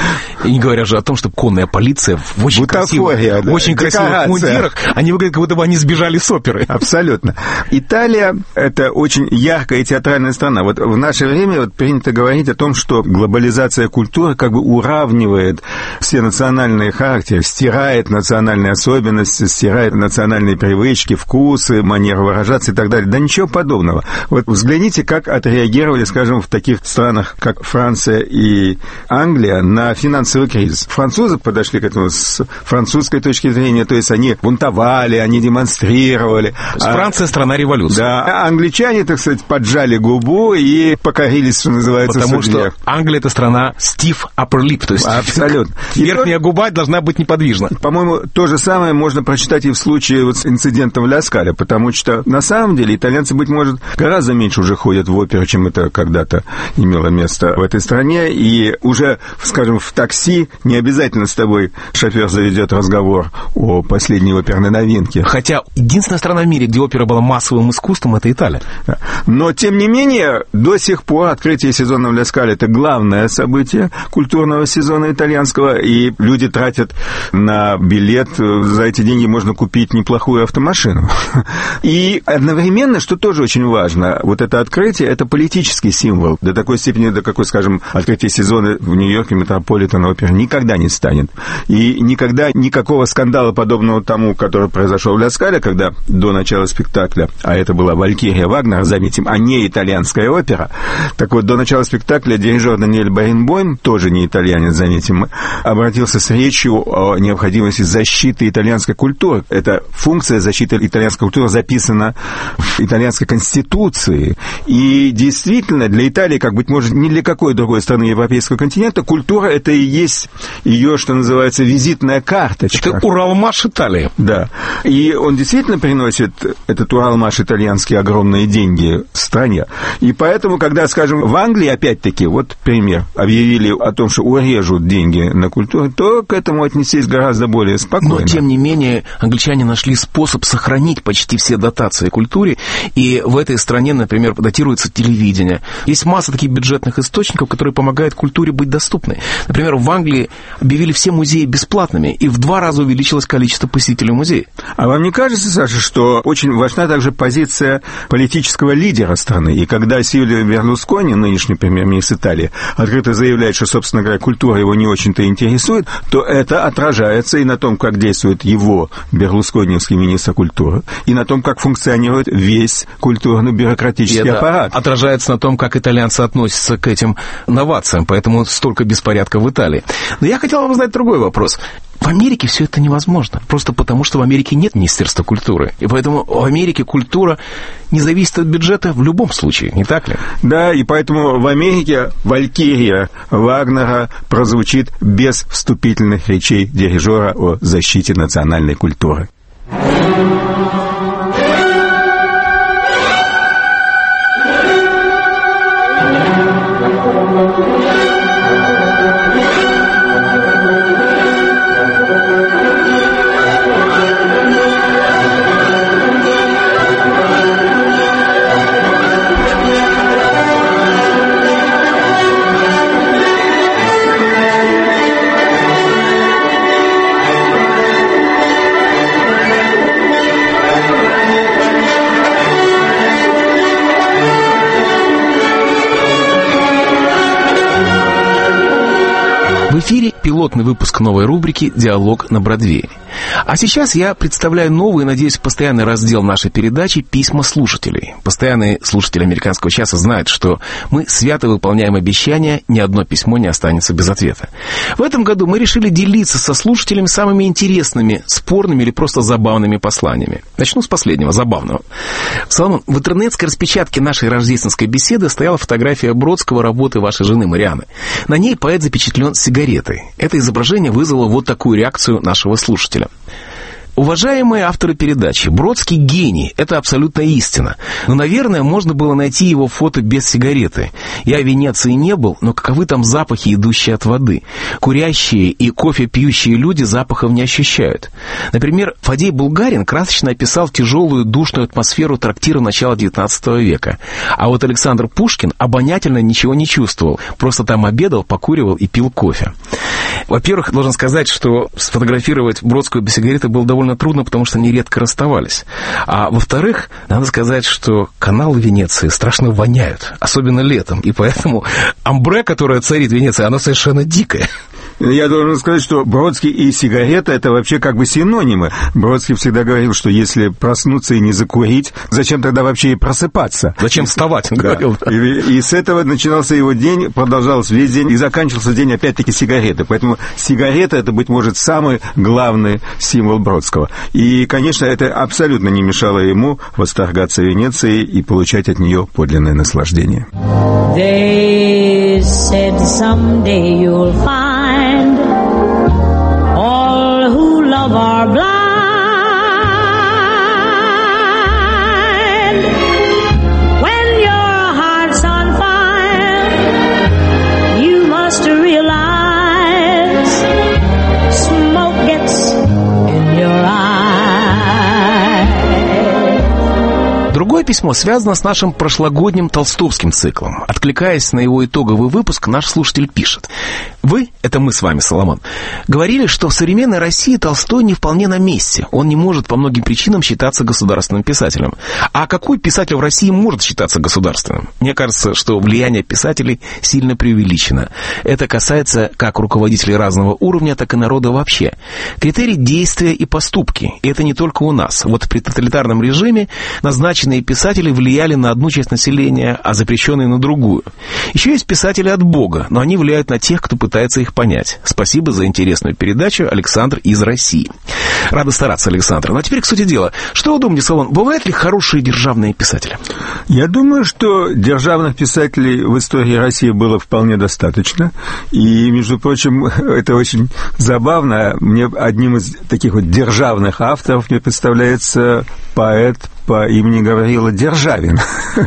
И не говоря же о том, что конная полиция в очень красивых мундирах, они выглядят, как будто бы они сбежали с оперы. Абсолютно. Италия — это очень яркая и театральная страна. Вот в наше время принято говорить о том, что глобализация культуры как бы уравнивает все национальные характеры, стирает национальные особенности, стирает национальные привычки, вкусы, манеры выражаться и так далее. Да ничего подобного. Вот взгляните, как отреагировали, скажем, в таких странах, как Франция и Англия, на финансовый кризис. Французы подошли к этому с французской точки зрения, то есть они бунтовали, они демонстрировали. Франция — страна революции. Да. А англичане, так сказать, поджали губу и покорились, что называется, потому судьбе. что Англия — это страна stiff upper lip, то есть абсолютно. Верхняя губа должна быть неподвижна. По-моему, то же самое можно прочитать и в случае с инцидентом в Ля Скале, потому что, на самом деле, итальянцы, быть может, гораздо меньше уже ходят в оперу, чем это когда-то имело место в этой стране, и уже, скажем, в такси не обязательно с тобой шофер заведет разговор о последней оперной новинке. Хотя единственная страна в мире, где опера была массовым искусством, это Италия. Но, тем не менее, до сих пор открытие сезона в Ля Скале — это главное событие культурного сезона итальянского, и люди тратят на билет, за эти деньги можно купить неплохую автомашину. И одновременно, что тоже очень важно, вот это открытие — это политический символ, до такой степени, до какой, скажем, открытие сезона в Нью-Йорке Метрополитен опер никогда не станет. И никогда никакого скандала, подобного тому, который произошел в Ля Скале, когда до начала спектакля, а это была «Валькирия» Вагнера, заметим, а не итальянская опера. Так вот, до начала спектакля дирижер Даниэль Баренбойм, тоже не итальянец, заметим, обратился с речью о необходимости защиты итальянской культуры. Эта функция защиты итальянской культуры записана в итальянской конституции. И действительно, для Италии, как быть может, ни для какой другой страны европейского континента, культура — это и есть ее, что называется, визитная карточка. Это Уралмаш Италии. Да. И он действительно приносит, этот Уралмаш итальянский, огромные деньги стране. И поэтому, когда, скажем, в Англии, опять-таки, вот пример, объявили о том, что урежут деньги на культуру, то к этому отнеслись гораздо более спокойно. Но, тем не менее, англичане нашли способ сохранить почти все дотации культуре, и в этой стране, например, датируется телевидение. Есть масса таких бюджетных источников, которые помогают культуре быть доступной. Например, в Англии объявили все музеи бесплатными, и в 2 раза увеличилось количество посетителей музея. А вам не кажется, Саша, что очень важна также позиция политического лидера страны? И когда Сильвио Берлускони, нынешний премьер-министр Италии, открыто заявляет, что, собственно говоря, культура его не очень-то интересует, то это отражается и на том, как действует его берлускониевский министр культуры, и на том, как функционирует весь культурно-бюрократический аппарат. Отражается на том, как итальянцы относятся к этим новациям, поэтому столько беспорядка в Италии. Но я хотел вам задать другой вопрос. В Америке все это невозможно, просто потому что в Америке нет Министерства культуры. И поэтому в Америке культура не зависит от бюджета в любом случае, не так ли? Да, и поэтому в Америке «Валькирия» Вагнера прозвучит без вступительных речей дирижера о защите национальной культуры. В эфире пилотный выпуск новой рубрики «Диалог на Бродвее». А сейчас я представляю новый, надеюсь, постоянный раздел нашей передачи «Письма слушателей». Постоянные слушатели «Американского часа» знают, что мы свято выполняем обещания, ни одно письмо не останется без ответа. В этом году мы решили делиться со слушателями самыми интересными, спорными или просто забавными посланиями. Начну с последнего, забавного. Соломон, в интернетской распечатке нашей рождественской беседы стояла фотография Бродского работы вашей жены Марианы. На ней поэт запечатлен сигаретой. Это изображение вызвало вот такую реакцию нашего слушателя. Уважаемые авторы передачи, Бродский гений, это абсолютно истина. Но, наверное, можно было найти его фото без сигареты. Я в Венеции не был, но каковы там запахи, идущие от воды? Курящие и кофе пьющие люди запахов не ощущают. Например, Фадей Булгарин красочно описал тяжелую душную атмосферу трактира начала XIX века. А вот Александр Пушкин обонятельно ничего не чувствовал, просто там обедал, покуривал и пил кофе. Во-первых, должен сказать, что сфотографировать Бродского без сигареты было довольно трудно, потому что они редко расставались. А во-вторых, надо сказать, что каналы Венеции страшно воняют, особенно летом, и поэтому амбре, которое царит в Венеции, оно совершенно дикое. Я должен сказать, что Бродский и сигарета – это вообще как бы синонимы. Бродский всегда говорил, что если проснуться и не закурить, зачем тогда вообще и просыпаться? Зачем вставать, он говорил. Да. И с этого начинался его день, продолжался весь день, и заканчивался день опять-таки сигареты. Поэтому сигарета – это, быть может, самый главный символ Бродского. И, конечно, это абсолютно не мешало ему восторгаться Венецией и получать от нее подлинное наслаждение. They said someday you'll find all who love are blind. When your heart's on fire, you must realize smoke gets in your eyes. Другое письмо связано с нашим прошлогодним толстовским циклом. Откликаясь на его итоговый выпуск, наш слушатель пишет. Вы, это мы с вами, Соломон, говорили, что в современной России Толстой не вполне на месте. Он не может по многим причинам считаться государственным писателем. А какой писатель в России может считаться государственным? Мне кажется, что влияние писателей сильно преувеличено. Это касается как руководителей разного уровня, так и народа вообще. Критерий действия и поступки. И это не только у нас. Вот при тоталитарном режиме назначенные писатели влияли на одну часть населения, а запрещенные на другую. Еще есть писатели от Бога, но они влияют на тех, кто пытается их понять. Спасибо за интересную передачу, Александр из России. Рада стараться, Александр. Ну а теперь к сути дела. Что вы думаете, Солон, бывают ли хорошие державные писатели? Я думаю, что державных писателей в истории России было вполне достаточно. И, между прочим, это очень забавно. Мне одним из таких вот державных авторов мне представляется поэт по имени Гаврила Державин.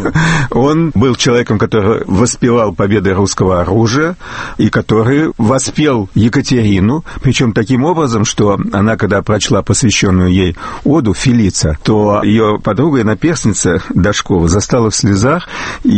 Он был человеком, который воспевал победы русского оружия и который воспел Екатерину, причем таким образом, что она, когда прочла посвященную ей оду Фелица, то ее подруга и наперсница Дашкова застала в слезах,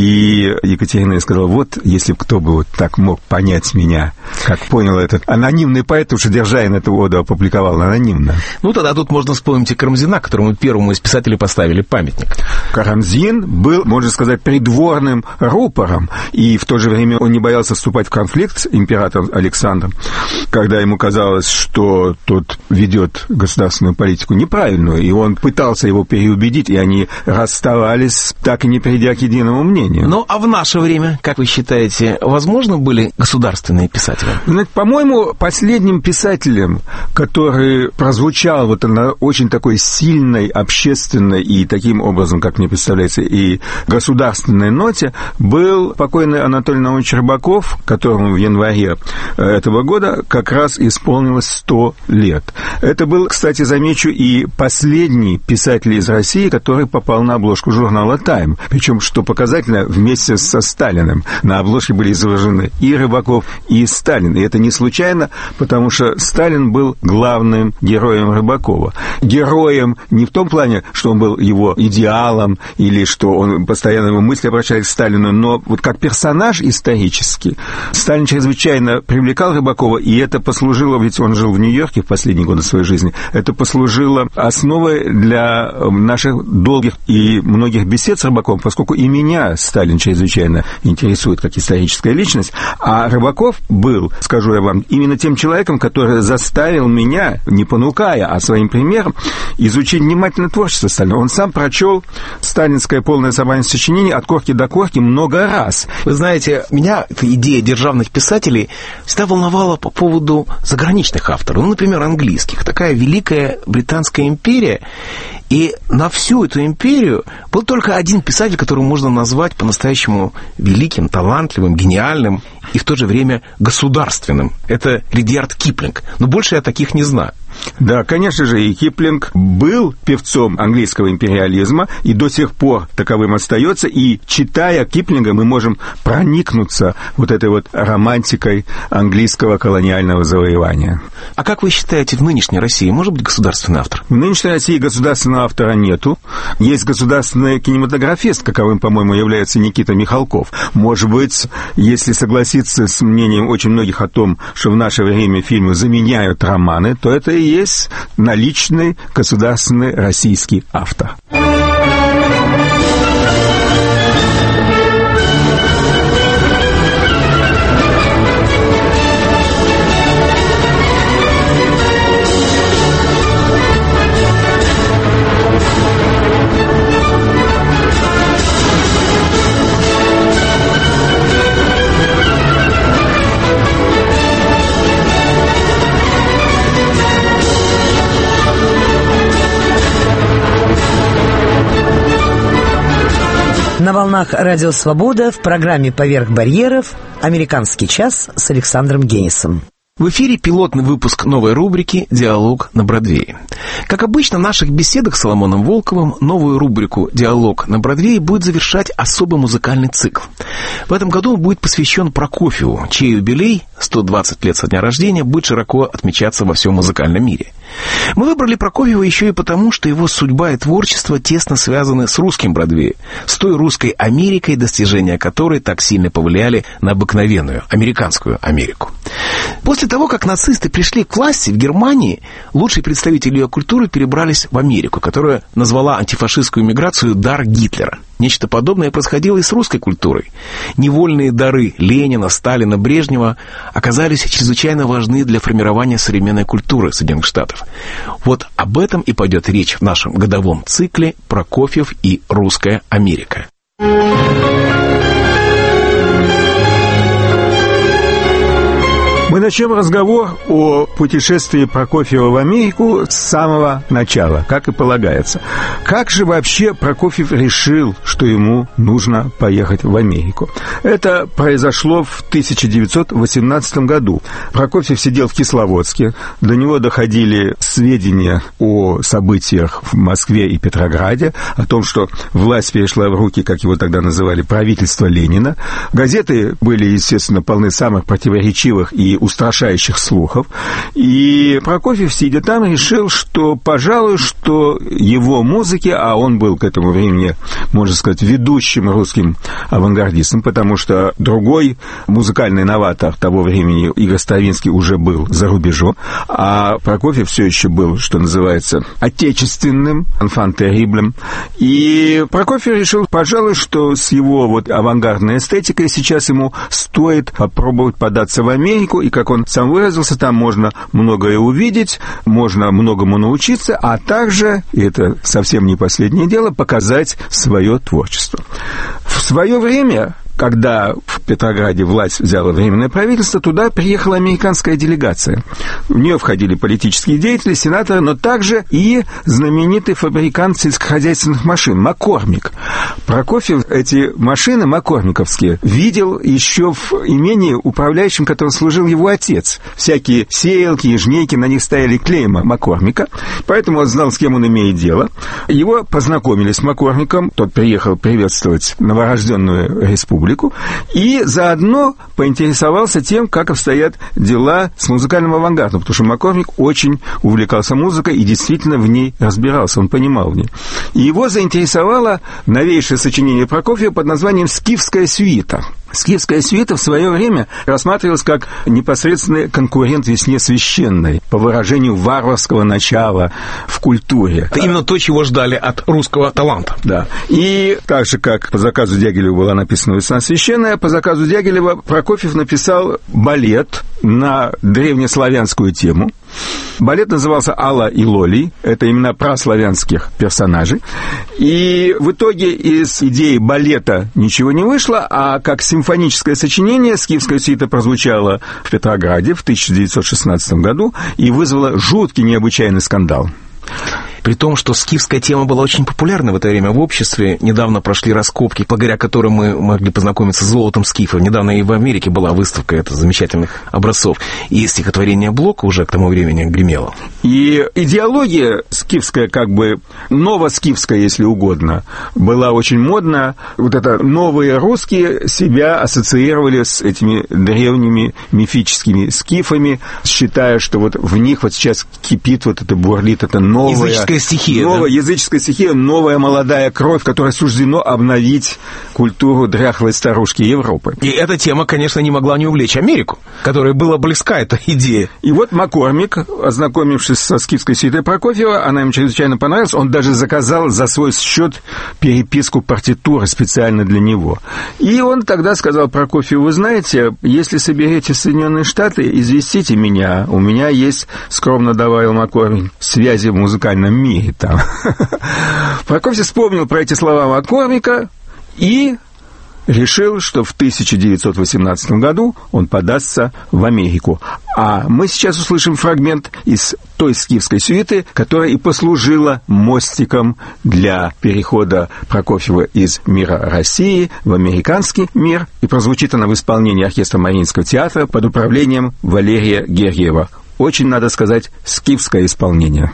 и Екатерина ей сказала, вот, если бы кто бы вот так мог понять меня, как понял этот анонимный поэт, потому что Державин эту оду опубликовал анонимно. Ну, тогда тут можно вспомнить и Карамзина, которому первому из писателей поставили памятник. Карамзин был, можно сказать, придворным рупором, и в то же время он не боялся вступать в конфликт с императором Александром, когда ему казалось, что тот ведет государственную политику неправильную, и он пытался его переубедить, и они расставались, так и не придя к единому мнению. Ну, а в наше время, как вы считаете, возможно были государственные писатели? Знаете, по-моему, последним писателем, который прозвучал вот на очень такой сильной, общественной и таким образом, как мне представляется, и государственной ноте, был покойный Анатолий Наумович Рыбаков, которому в январе этого года как раз исполнилось 100 лет. Это был, кстати, замечу, и последний писатель из России, который попал на обложку журнала «Тайм». Причем, что показательно, вместе со Сталиным на обложке были изображены и Рыбаков, и Сталин. И это не случайно, потому что Сталин был главным героем Рыбакова. Героем не в том плане, что он был его идеалом, или что он постоянно его мысли обращались к Сталину, но вот как персонаж исторический Сталин чрезвычайно привлекал Рыбакова, и это послужило, ведь он жил в Нью-Йорке в последние годы своей жизни, это послужило основой для наших долгих и многих бесед с Рыбаковым, поскольку и меня Сталин чрезвычайно интересует как историческая личность, а Рыбаков был, скажу я вам, именно тем человеком, который заставил меня, не понукая, а своим примером, изучить внимательно творчество Сталина. Он сам прочел сталинское полное собрание сочинений от корки до корки много раз. Вы знаете, меня эта идея державных писателей всегда волновала по поводу заграничных авторов, ну, например, английских. Такая великая Британская империя, и на всю эту империю был только один писатель, которого можно назвать по-настоящему великим, талантливым, гениальным и в то же время государственным. Это Ридьярд Киплинг. Но больше я таких не знаю. Да, конечно же, и Киплинг был певцом английского империализма, и до сих пор таковым остается, и, читая Киплинга, мы можем проникнуться вот этой вот романтикой английского колониального завоевания. А как вы считаете, в нынешней России может быть государственный автор? В нынешней России государственного автора нету. Есть государственный кинематографист, каковым, по-моему, является Никита Михалков. Может быть, если согласиться с мнением очень многих о том, что в наше время фильмы заменяют романы, то это и есть наличный государственный российский автор. На волнах Радио Свобода в программе «Поверх барьеров» «Американский час» с Александром Генисом. В эфире пилотный выпуск новой рубрики «Диалог на Бродвее». Как обычно, в наших беседах с Соломоном Волковым новую рубрику «Диалог на Бродвее» будет завершать особый музыкальный цикл. В этом году он будет посвящен Прокофьеву, чей юбилей, 120 лет со дня рождения, будет широко отмечаться во всем музыкальном мире. Мы выбрали Прокофьева еще и потому, что его судьба и творчество тесно связаны с русским Бродвеем, с той русской Америкой, достижения которой так сильно повлияли на обыкновенную американскую Америку. После того, как нацисты пришли к власти в Германии, лучшие представители ее культуры перебрались в Америку, которая назвала антифашистскую миграцию «дар Гитлера». Нечто подобное происходило и с русской культурой. Невольные дары Ленина, Сталина, Брежнева оказались чрезвычайно важны для формирования современной культуры Соединенных Штатов. Вот об этом и пойдет речь в нашем годовом цикле «Прокофьев и русская Америка». Мы начнем разговор о путешествии Прокофьева в Америку с самого начала, как и полагается. Как же вообще Прокофьев решил, что ему нужно поехать в Америку? Это произошло в 1918 году. Прокофьев сидел в Кисловодске, до него доходили сведения о событиях в Москве и Петрограде, о том, что власть перешла в руки, как его тогда называли, правительства Ленина. Газеты были, естественно, полны самых противоречивых и устрашающих слухов. И Прокофьев, сидя там, решил, что, пожалуй, что его музыке, а он был к этому времени, можно сказать, ведущим русским авангардистом, потому что другой музыкальный новатор того времени, Игорь Стравинский, уже был за рубежом, а Прокофьев все еще был, что называется, отечественным, enfant terrible. И Прокофьев решил, пожалуй, что с его вот авангардной эстетикой сейчас ему стоит попробовать податься в Америку, и, как он сам выразился, там можно многое увидеть, можно многому научиться, а также, и это совсем не последнее дело, показать свое творчество. В свое время, когда в Петрограде власть взяла временное правительство, туда приехала американская делегация. В нее входили политические деятели, сенаторы, но также и знаменитый фабрикант сельскохозяйственных машин Маккормик. Прокофьев эти машины маккормиковские видел еще в имении, управляющим которым служил его отец. Всякие сеялки и жнейки, на них стояли клейма Маккормика, поэтому он знал, с кем он имеет дело. Его познакомили с Маккормиком, тот приехал приветствовать новорожденную республику, и заодно поинтересовался тем, как обстоят дела с музыкальным авангардом, потому что Маккормик очень увлекался музыкой и действительно в ней разбирался, он понимал в ней. И его заинтересовало новейшее сочинение Прокофьева под названием «Скифская свита». Скифская свита в свое время рассматривалась как непосредственный конкурент «Весне священной», по выражению варварского начала в культуре. Это именно то, чего ждали от русского таланта. Да. И так же, как по заказу Дягилева была написана «Весна священная», по заказу Дягилева Прокофьев написал балет на древнеславянскую тему. Балет назывался «Алла и Лолий». Это имена праславянских персонажей. И в итоге из идеи балета ничего не вышло, а как симфоническое сочинение «Скифская свита» прозвучала в Петрограде в 1916 году и вызвала жуткий необычайный скандал. При том, что скифская тема была очень популярна в это время в обществе. Недавно прошли раскопки, благодаря которым мы могли познакомиться с золотом скифов. Недавно и в Америке была выставка замечательных образцов. И стихотворение Блока уже к тому времени гремело. И идеология скифская, новоскифская, если угодно, была очень модна. Вот это новые русские себя ассоциировали с этими древними мифическими скифами, считая, что вот в них вот сейчас кипит, вот это бурлит, это новая... Языческая стихия, языческая стихия, новая молодая кровь, которой суждено обновить культуру дряхлой старушки Европы. И эта тема, конечно, не могла не увлечь Америку, которой была близка эта идея. И вот Маккормик, ознакомившись со скифской сюитой Прокофьева, она ему чрезвычайно понравилась, он даже заказал за свой счет переписку партитуры специально для него. И он тогда сказал Прокофьеву: вы знаете, если соберете Соединенные Штаты, известите меня, у меня есть, скромно добавил Маккормик, связи в музыкальном мире там. Прокофьев вспомнил про эти слова Маккормика и решил, что в 1918 году он подастся в Америку. А мы сейчас услышим фрагмент из той скифской сюиты, которая и послужила мостиком для перехода Прокофьева из мира России в американский мир. И прозвучит она в исполнении оркестра Мариинского театра под управлением Валерия Гергиева. Очень, надо сказать, скифское исполнение.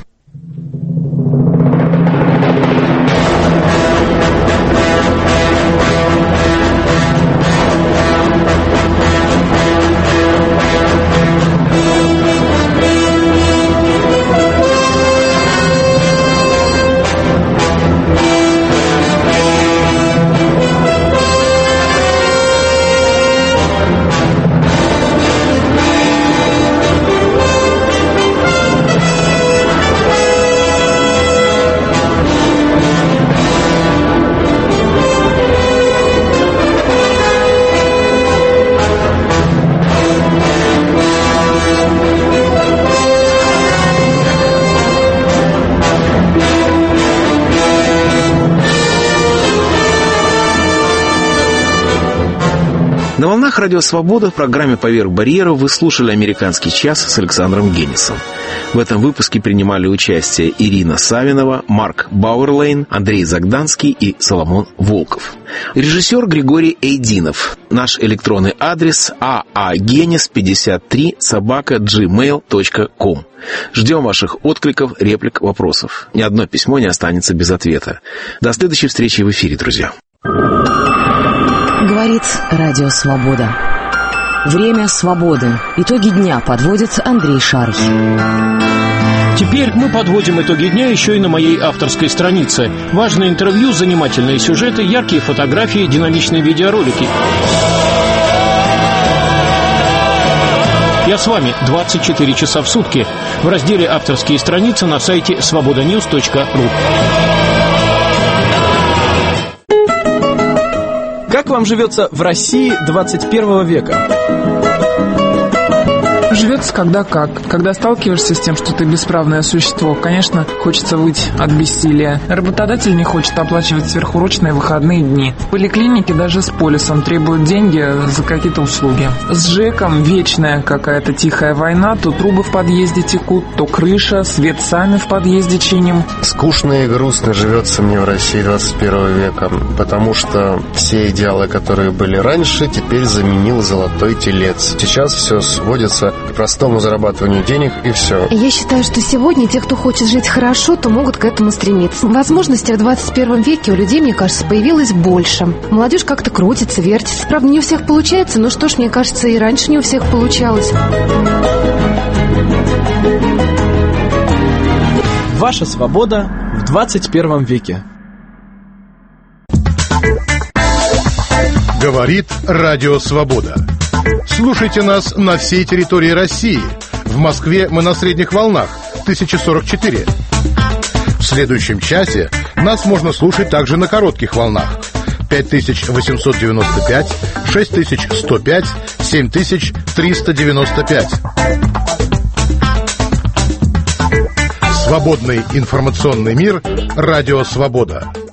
На волнах Радио Свобода в программе «Поверх барьеров» вы слушали «Американский час» с Александром Генисом. В этом выпуске принимали участие Ирина Савинова, Марк Бауэрлейн, Андрей Загданский и Соломон Волков. Режиссер Григорий Эйдинов. Наш электронный адрес aagenis53@gmail.com. Ждем ваших откликов, реплик, вопросов. Ни одно письмо не останется без ответа. До следующей встречи в эфире, друзья. Говорит Радио Свобода. Время свободы. Итоги дня подводит Андрей Шарый. Теперь мы подводим итоги дня еще и на моей авторской странице. Важные интервью, занимательные сюжеты, яркие фотографии, динамичные видеоролики. Я с вами 24 часа в сутки в разделе «Авторские страницы» на сайте svobodanews.ru. Как вам живется в России 21 века? Живется когда сталкиваешься с тем, что ты бесправное существо, конечно, хочется выть от бессилия. Работодатель не хочет оплачивать сверхурочные выходные дни. В поликлинике даже с полисом требуют деньги за какие-то услуги. С ЖЭКом вечная какая-то тихая война. То трубы в подъезде текут, то крыша, свет сами в подъезде чиним. Скучно и грустно живется мне в России 21 века, потому что все идеалы, которые были раньше, теперь заменил золотой телец. Сейчас все сводится к простому зарабатыванию денег и все. Я считаю, что сегодня те, кто хочет жить хорошо, то могут к этому стремиться. Возможностей в 21 веке у людей, мне кажется, появилось больше. Молодежь как-то крутится, вертится. Правда, не у всех получается, но что ж, мне кажется, и раньше не у всех получалось. Ваша свобода в 21 веке. Говорит Радио Свобода. Слушайте нас на всей территории России. В Москве мы на средних волнах 1044. В следующем часе нас можно слушать также на коротких волнах 5895, 6105, 7395. Свободный информационный мир. Радио Свобода.